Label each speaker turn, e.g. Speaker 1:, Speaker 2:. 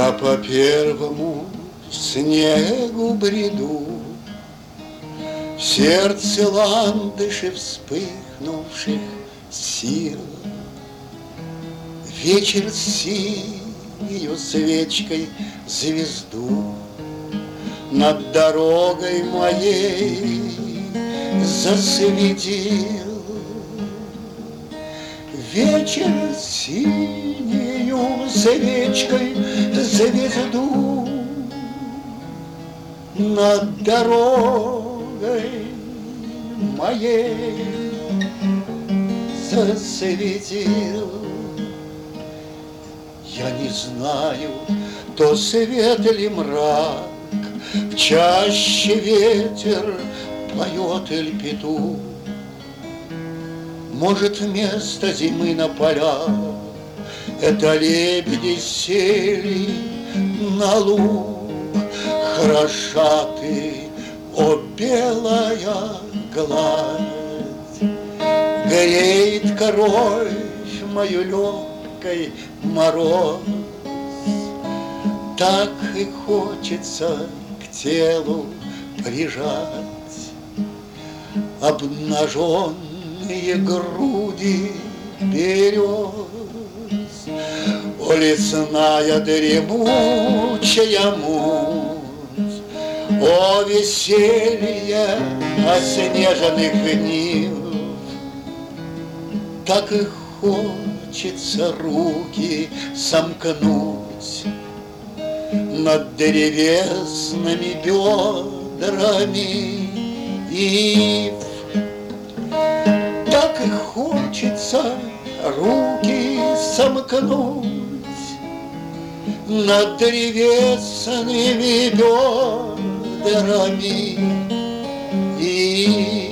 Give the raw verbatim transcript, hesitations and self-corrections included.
Speaker 1: Я по первому снегу бреду, в сердце ландыши вспыхнувших сил. Вечер синею свечкой звезду над дорогой моей засветил. Вечер синею свечкой звезду над дорогой моей засветил. Я не знаю, то свет или мрак, в чаще ветер поет или петух. Может, вместо зимы на полях это лебеди сели на луг. Хороша ты, о белая гладь, греет кровь мою легкой мороз. Так и хочется к телу прижать обнаженные груди берез. О, лесная дремучая муть, о, веселье оснеженных нив. Так и хочется руки сомкнуть над древесными бедрами ив. Так и хочется руки сомкнуть над древесными бедрами ив.